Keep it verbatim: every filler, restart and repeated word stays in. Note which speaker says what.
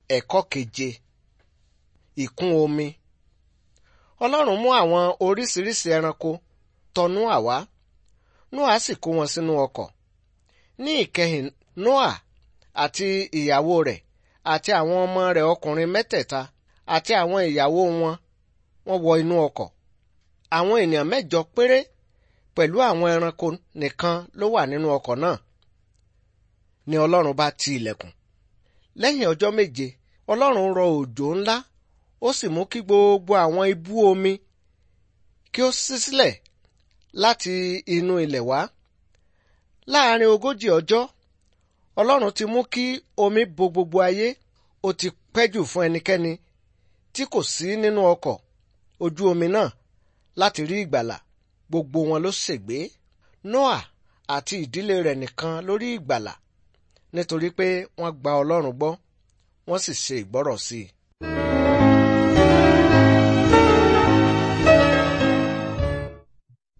Speaker 1: Ẹ̀kọ́ keje. Ìkún omi. Ọlọ́run mú àwọn oríṣiríṣi ẹranko tọ Nóà wá. Nóà sì kó wọn sínú ọkọ̀. Ní ìkẹyìn, Nóà àti ìyàwó rẹ̀ àti àwọn ọmọ rẹ̀ ọkùnrin mẹ́tẹ̀ẹ̀ta àti àwọn ìyàwó wọn wọ́n wọ inú ọkọ̀. Àwọn ènìyàn mẹ́jọ péré pẹ̀lú àwọn ẹranko nìkan ló wà nínú ọkọ̀ náà. Ni Ọlọ́run bá ti ilẹ̀kùn. Lẹ́yìn ọjọ́ méje, Ọlọ́run rọ òjò ńlá, ó sì mú kí gbogbo àwọn ibú omi kí ó ṣí sílẹ̀ láti inú ilẹ̀ wá. Láàárín ogójì ọjọ́, Ọlọ́run ti mú kí omi bo gbogbo ayé. Ó ti pẹ́ jù fún ẹnikẹ́ni tí kò sí nínú ọkọ̀ ojú omi náà láti rí ìgbàlà. Gbogbo wọn ló ṣègbé. Nóà àti ìdílé rẹ̀ nìkan ló rí ìgbàlà nítorí pé wọ́n gba Ọlọ́run gbọ́, wọ́n sì ṣe ìgbọ́rọ̀ sí i.